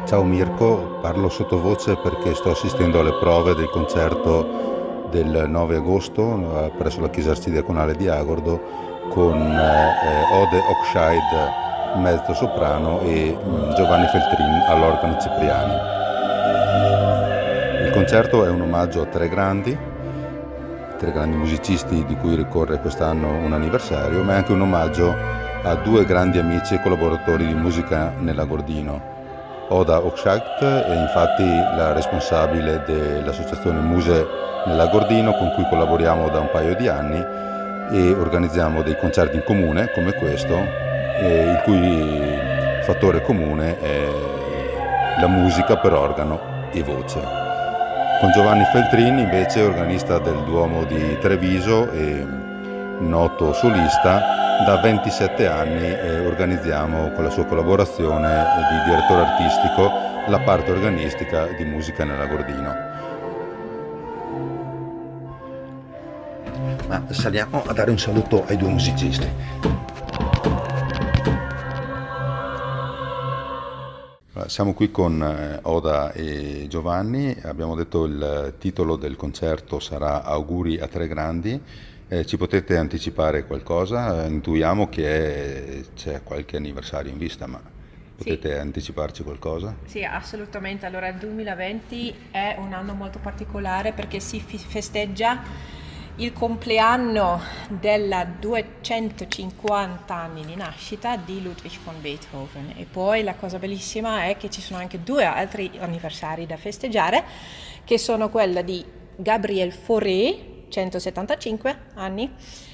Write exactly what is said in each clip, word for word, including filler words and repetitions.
Ciao Mirko, parlo sottovoce perché sto assistendo alle prove del concerto del nove agosto eh, presso la chiesa arcidiaconale di Agordo con eh, eh, Ode Oxide mezzo soprano e mm, Giovanni Feltrin all'organo Cipriani. Il concerto è un omaggio a tre grandi, tre grandi musicisti di cui ricorre quest'anno un anniversario, ma è anche un omaggio a due grandi amici e collaboratori di musica nell'Agordino. Oda Okshakt è infatti la responsabile dell'associazione Muse nell'Agordino, con cui collaboriamo da un paio di anni e organizziamo dei concerti in comune come questo, eh, il cui fattore comune è la musica per organo e voce. Con Giovanni Feltrin invece, organista del Duomo di Treviso e noto solista, da ventisette anni eh, organizziamo con la sua collaborazione di direttore artistico la parte organistica di musica nell'Agordino. Ma saliamo a dare un saluto ai due musicisti. Siamo qui con eh, Oda e Giovanni. Abbiamo detto il titolo del concerto sarà Auguri a tre grandi. Eh, ci potete anticipare qualcosa? Eh, intuiamo che è, c'è qualche anniversario in vista, ma potete sì. anticiparci qualcosa? Sì, assolutamente. Allora, il duemilaventi è un anno molto particolare perché si festeggia il compleanno della duecentocinquanta anni di nascita di Ludwig von Beethoven. E poi la cosa bellissima è che ci sono anche due altri anniversari da festeggiare, che sono quello di Gabriel Fauré, centosettantacinque anni,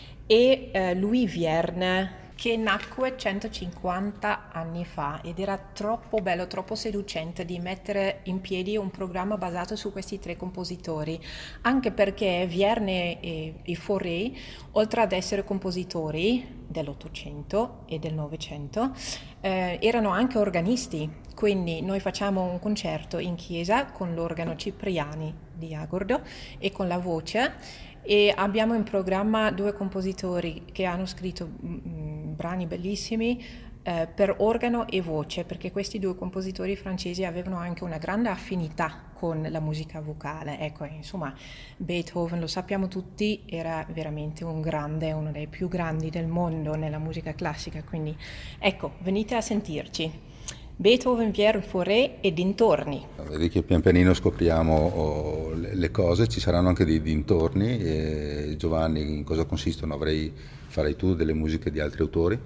e eh, Louis Vierne, che nacque centocinquanta anni fa, ed era troppo bello, troppo seducente di mettere in piedi un programma basato su questi tre compositori, anche perché Vierne e, e Fauré, oltre ad essere compositori dell'Ottocento e del Novecento, eh, erano anche organisti. Quindi noi facciamo un concerto in chiesa con l'organo Cipriani di Agordo e con la voce, e abbiamo in programma due compositori che hanno scritto mh, brani bellissimi eh, per organo e voce, perché questi due compositori francesi avevano anche una grande affinità con la musica vocale. Ecco, insomma, Beethoven, lo sappiamo tutti, era veramente un grande, uno dei più grandi del mondo nella musica classica, quindi ecco, venite a sentirci. Beethoven, Vierne, Fauré e dintorni. Vedi che pian pianino scopriamo oh, le, le cose, ci saranno anche dei dintorni. E Giovanni, in cosa consistono? Avrei, farai tu delle musiche di altri autori?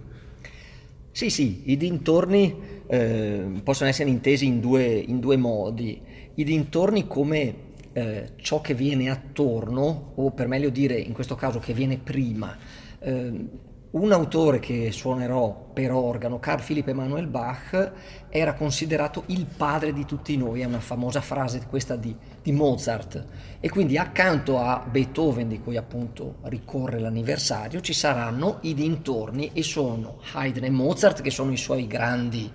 Sì, sì, i dintorni eh, possono essere intesi in due, in due modi. I dintorni come eh, ciò che viene attorno, o per meglio dire in questo caso che viene prima. Eh, Un autore che suonerò per organo, Carl Philipp Emanuel Bach, era considerato il padre di tutti noi, è una famosa frase questa di, di Mozart, e quindi accanto a Beethoven, di cui appunto ricorre l'anniversario, ci saranno i dintorni, e sono Haydn e Mozart, che sono i suoi grandi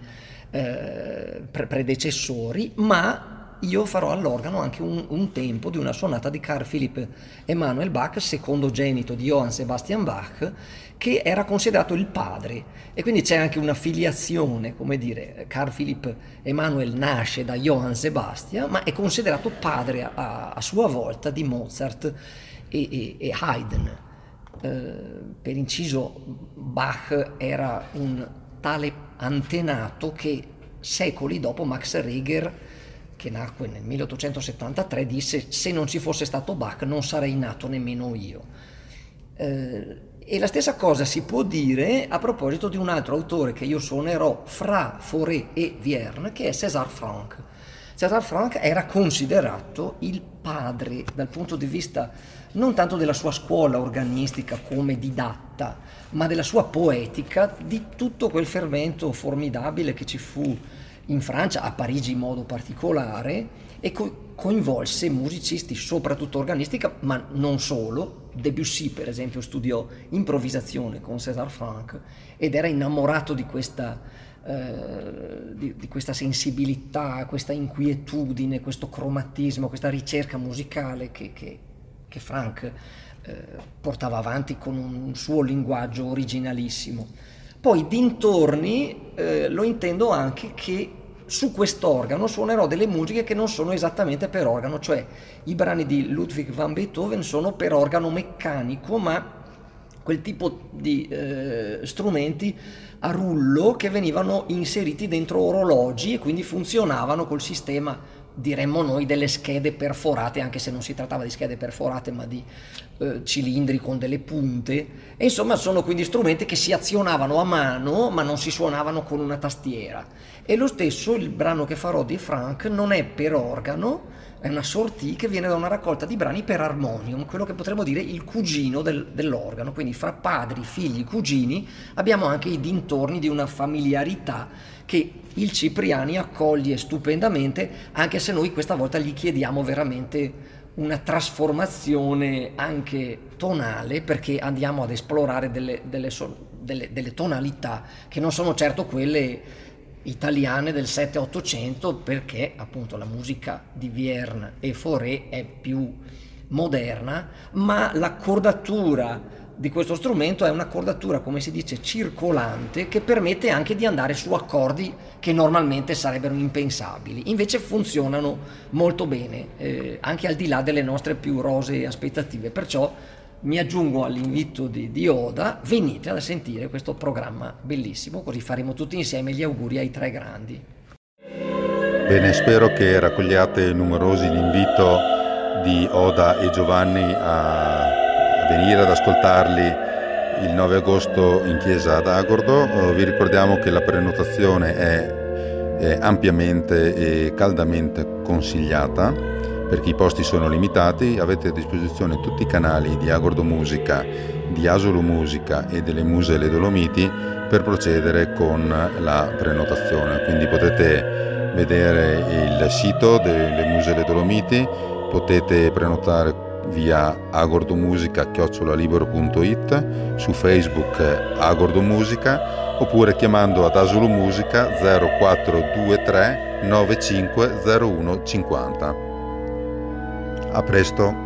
eh, pre- predecessori, ma io farò all'organo anche un, un tempo di una sonata di Carl Philipp Emanuel Bach, secondogenito di Johann Sebastian Bach, che era considerato il padre, e quindi c'è anche una filiazione, come dire, Carl Philipp Emanuel nasce da Johann Sebastian, ma è considerato padre a, a sua volta di Mozart e, e, e Haydn. Eh, per inciso, Bach era un tale antenato che secoli dopo Max Reger, che nacque nel milleottocentosettantatré, disse: se non ci fosse stato Bach non sarei nato nemmeno io. Eh, e la stessa cosa si può dire a proposito di un altro autore che io suonerò fra Fauré e Vierne, che è César Franck. César Franck era considerato il padre dal punto di vista non tanto della sua scuola organistica come didatta, ma della sua poetica, di tutto quel fermento formidabile che ci fu in Francia, a Parigi in modo particolare, e co- coinvolse musicisti, soprattutto organistica, ma non solo. Debussy, per esempio, studiò improvvisazione con César Franck ed era innamorato di questa, eh, di, di questa sensibilità, questa inquietudine, questo cromatismo, questa ricerca musicale che, che, che Franck eh, portava avanti con un suo linguaggio originalissimo. Poi dintorni eh, lo intendo anche che su quest'organo suonerò delle musiche che non sono esattamente per organo, cioè i brani di Ludwig van Beethoven sono per organo meccanico, ma quel tipo di eh, strumenti a rullo che venivano inseriti dentro orologi e quindi funzionavano col sistema, diremmo noi, delle schede perforate, anche se non si trattava di schede perforate ma di eh, cilindri con delle punte. E insomma sono quindi strumenti che si azionavano a mano ma non si suonavano con una tastiera. E lo stesso il brano che farò di Franck non è per organo, è una sortie che viene da una raccolta di brani per armonium, quello che potremmo dire il cugino del, dell'organo. Quindi fra padri, figli, cugini abbiamo anche i dintorni di una familiarità che il Cipriani accoglie stupendamente, anche se noi questa volta gli chiediamo veramente una trasformazione anche tonale, perché andiamo ad esplorare delle, delle, delle, delle tonalità che non sono certo quelle italiane del sette ottocento, perché appunto la musica di Vierne e Fauré è più moderna, ma l'accordatura di questo strumento è un'accordatura, come si dice, circolante, che permette anche di andare su accordi che normalmente sarebbero impensabili. Invece funzionano molto bene, eh, anche al di là delle nostre più rosee aspettative. Perciò mi aggiungo all'invito di, di Oda, venite a sentire questo programma bellissimo, così faremo tutti insieme gli auguri ai tre grandi. Bene, spero che raccogliate numerosi l'invito di Oda e Giovanni a venire ad ascoltarli il nove agosto in chiesa ad Agordo. Vi ricordiamo che la prenotazione è, è ampiamente e caldamente consigliata, perché i posti sono limitati. Avete a disposizione tutti i canali di Agordo Musica, di Asolo Musica e delle Muse e le Dolomiti per procedere con la prenotazione, quindi potete vedere il sito delle Muse e le Dolomiti, potete prenotare via agordomusica chiocciola libero punto it, su Facebook Agordo Musica, oppure chiamando ad Asolo Musica zero quattro due tre nove cinque zero uno cinquanta. A presto!